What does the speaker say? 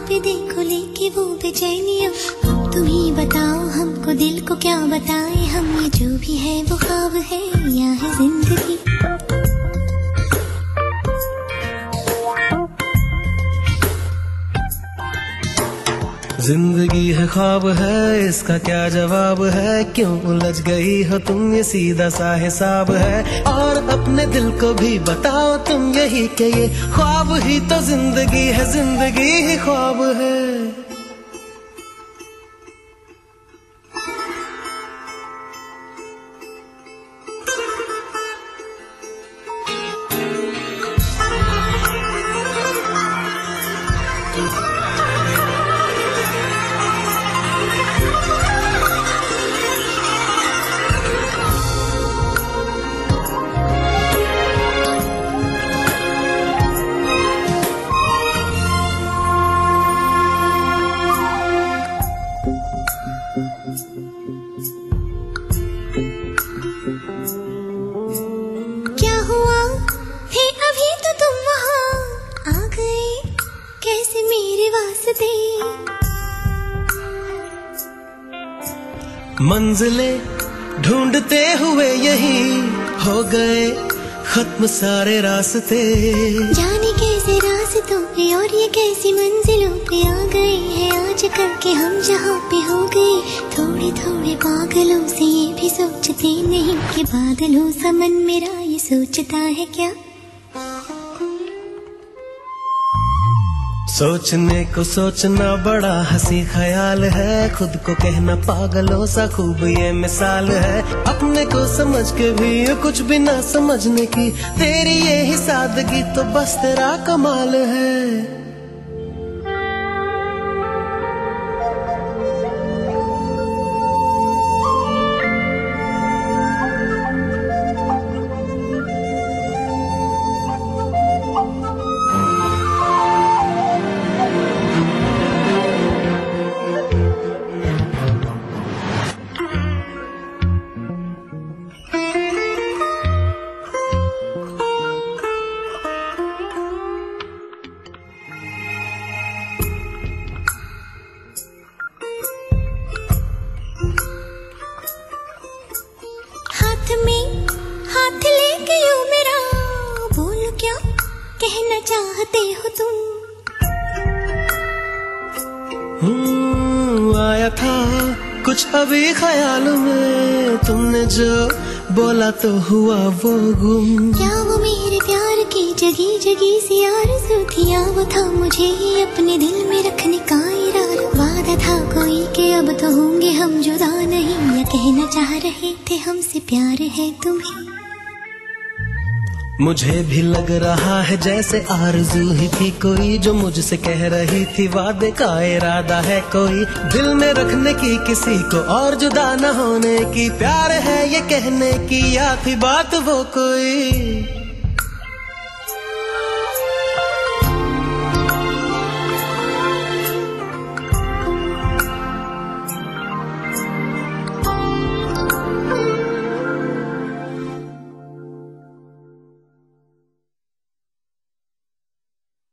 पे देखो लेके वो बेचैनियाँ। अब तुम ही बताओ हमको दिल को क्या बताए हम, ये जो भी है वो ख्वाब है या है जिंदगी। जिंदगी है ख्वाब है, इसका क्या जवाब है? क्यों उलझ गई हो तुम, ये सीधा सा हिसाब है। और अपने दिल को भी बताओ तुम यही कि ये ख्वाब ही तो जिंदगी है, जिंदगी ही ख्वाब है। क्या हुआ है अभी तो तुम वहाँ आ गए, कैसे मेरे वास्ते। मंजिलें ढूंढते हुए यही हो गए खत्म सारे रास्ते। जाने कैसे रास्तों पे और ये कैसी मंजिलों पे आ गए हैं आज करके हम जहाँ पे हो गए। थोड़े थोड़े पागलों से ये भी सोचते नहीं कि बादलों सा मन मेरा ये सोचता है क्या। सोचने को सोचना बड़ा हंसी ख्याल है, खुद को कहना पागलों सा खूब ये मिसाल है। अपने को समझ के भी कुछ भी ना समझने की तेरी ये ही सादगी तो बस तेरा कमाल है। में हाथ लेके यूं मेरा बोलो क्या कहना चाहते हो तुम। आया था कुछ अभी ख्याल में, तुमने जो बोला तो हुआ वो गुम। क्या वो मेरे प्यार की जगी जगी सी आरज़ू थी, या वो था मुझे ही अपने दिल में रखने का इरादा। वादा था कोई कि अब तो होंगे हम जुदा नहीं, या कहना चाह रहे थे हमसे प्यार है तुम्हें। मुझे भी लग रहा है जैसे आरज़ू ही थी कोई, जो मुझसे कह रही थी वादे का इरादा है कोई। दिल में रखने की किसी को और जुदा न होने की, प्यार है ये कहने की, या थी बात वो कोई।